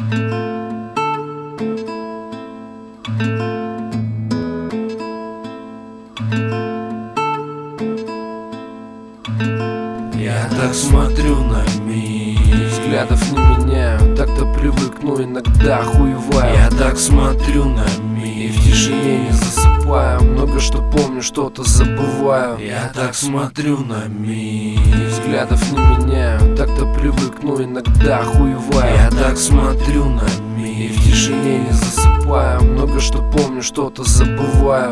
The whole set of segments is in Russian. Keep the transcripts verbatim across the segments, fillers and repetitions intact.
Я так смотрю на мир, взглядов не меняю, так-то привык, но иногда хуеваю. Я так смотрю на мир, и в тишине не засыпаю, много что помню, что-то забываю. Я так смотрю на мир, взглядов не меняю, так-то привык, но иногда хуеваю. Я так смотрю на мир, и в тишине не засыпаю, много что помню, что-то забываю.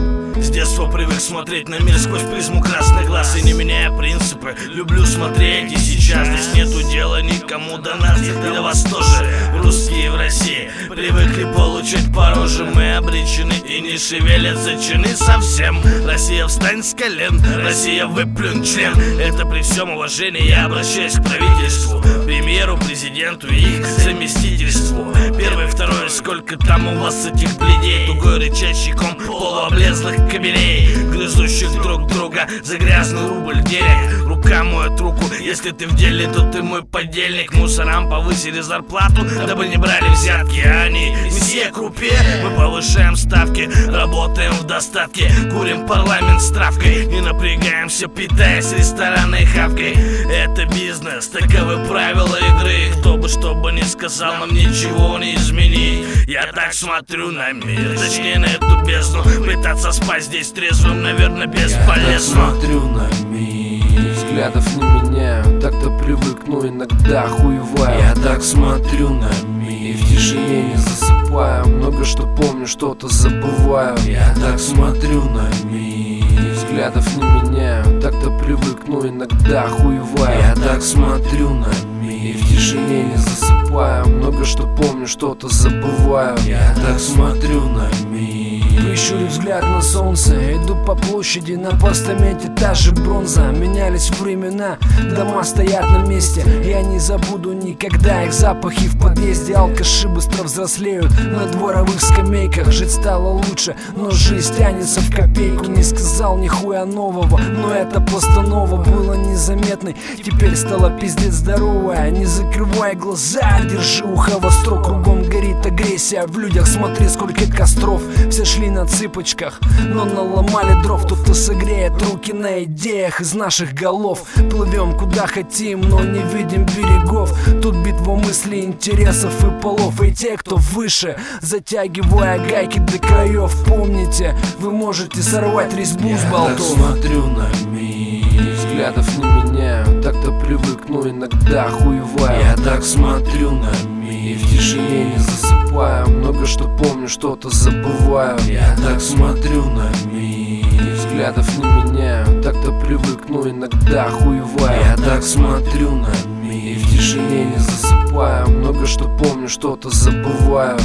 С детства привык смотреть на мир сквозь призму красных глаз и не меняя принципы, люблю смотреть и сейчас. Здесь нету дела никому до нас и до вас тоже. Русские в России привыкли получать по роже. Мы обречены и не шевелятся чины совсем. Россия, встань с колен, Россия, выплюнь член. Это при всем уважении я обращаюсь к правительству, премьеру, президенту и их заместительству. Первый, второй, сколько там у вас этих бледей, тугой рычащий ком полуоблезлых кабелей, грызущих друг друга за грязный рубль денег. Рука моет руку, если ты в деле, то ты мой подельник. Мусорам повысили зарплату, дабы не брали взятки, а они месье крупе. Мы повышаем ставки, работаем в достатке, курим парламент с травкой, не напрягаемся, питаясь ресторанной хавкой. Это бизнес, таковы правила игры. Кто бы что бы ни сказал, нам ничего не изменить. Я так смотрю на мир, точнее на эту бездну. Пытаться спать здесь трезвым, наверное, бесполезно. Я так смотрю на мир, взглядов не меняю, так-то привык, но иногда хуеваю. Я так смотрю на мир, и в тишине не засыпаю, много что помню, что-то забываю. Я так смотрю на мир, взглядов не меняю, так-то привык, но иногда хуеваю. Я так смотрю на мир, и в тишине не засыпаю, много что помню, что-то забываю. Я так смотрю на мир. Прищурив взгляд на солнце, иду по площади, на постаменте та же бронза. Менялись времена, дома стоят на месте, я не забуду никогда их запахи в подъезде. Алкаши быстро взрослеют на дворовых скамейках. Жить стало лучше, но жизнь тянется в копейку. Не сказал нихуя нового, но это постанова была незаметной, теперь стала пиздец здоровая. Не закрывай глаза, держи ухо востро, кругом горит агрессия в людях. Смотри, сколько костров, все шли на цыпочках, но наломали дров. Кто-то согреет руки на идеях из наших голов. Плывем куда хотим, но не видим берегов. Тут битва мыслей, интересов и полов. И те, кто выше, затягивая гайки до краев. Помните, вы можете сорвать резьбу с болтов. Я так смотрю на мир, взглядов не меняю, так-то привык, но иногда хуеваю. Я так смотрю на мир, и в тишине не засыпаю, много что помню, что-то забываю. Я так смотрю на мир, взглядов не меняю, так-то привык, но иногда хуеваю. Я так смотрю на мир, и в тишине не засыпаю, много что помню, что-то забываю.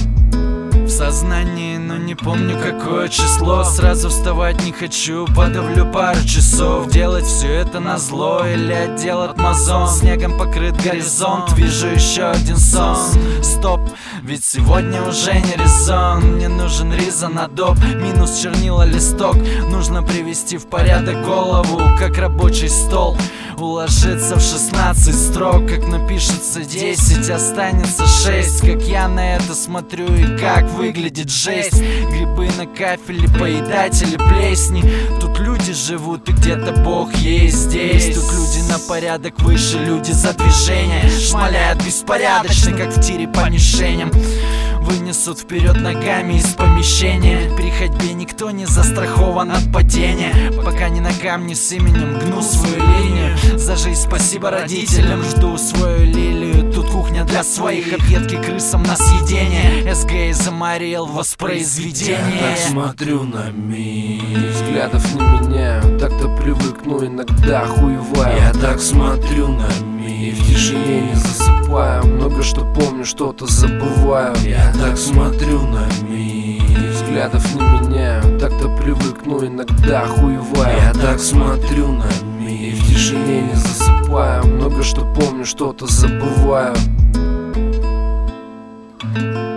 В сознании, но не помню какое число. Сразу вставать не хочу, подавлю пару часов. Делать все это назло или отдел от Мазон. Снегом покрыт горизонт, вижу еще один сон. Стоп, ведь сегодня уже не резон. Мне нужен резон на доп, минус чернила листок. Нужно привести в порядок голову, как рабочий стол. Уложиться в шестнадцать строк, как напишется десять, останется шесть. Как я на это смотрю и как выглядит жесть. Грибы на кафеле, поедатели плесни. Тут люди живут и где-то Бог есть здесь. Тут люди на порядок выше, люди за движение. Шмаляют беспорядочно, как в тире по мишеням. Вынесут вперед ногами из помещения. При ходьбе никто не застрахован от падения. Пока не на камне с именем гну свою линию. За жизнь спасибо родителям, жду свою лилию. Тут кухня для своих, объедки крысам на съедение. эс гэ заморил воспроизведение. Я так смотрю на мир, взглядов не меняю, так-то привык, но иногда хуеваю. Я так смотрю на мир, и в тишине не засыпаю, много что помню, что-то забываю. Я так смотрю на мир, взглядов не меняю, так-то привык, но иногда хуеваю. Я так смотрю на мир, и в тишине не засыпаю, много что помню, что-то забываю.